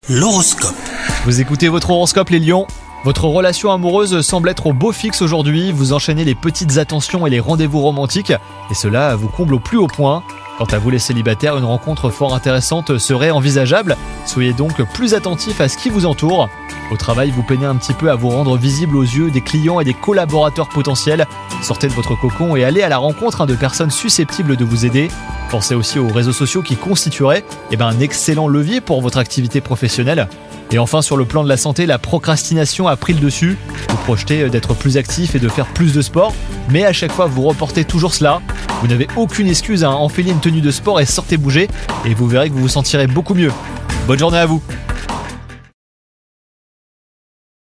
L'horoscope. Vous écoutez votre horoscope les lions. Votre relation amoureuse semble être au beau fixe aujourd'hui, vous enchaînez les petites attentions et les rendez-vous romantiques, et cela vous comble au plus haut point. Quant à vous les célibataires, une rencontre fort intéressante serait envisageable, soyez donc plus attentifs à ce qui vous entoure. Au travail, vous peinez un petit peu à vous rendre visible aux yeux des clients et des collaborateurs potentiels. Sortez de votre cocon et allez à la rencontre de personnes susceptibles de vous aider. Pensez aussi aux réseaux sociaux qui constitueraient un excellent levier pour votre activité professionnelle. Et enfin, sur le plan de la santé, la procrastination a pris le dessus. Vous projetez d'être plus actif et de faire plus de sport, mais à chaque fois vous reportez toujours cela. Vous n'avez aucune excuse à enfiler une tenue de sport et sortez bouger, et vous verrez que vous vous sentirez beaucoup mieux. Bonne journée à vous.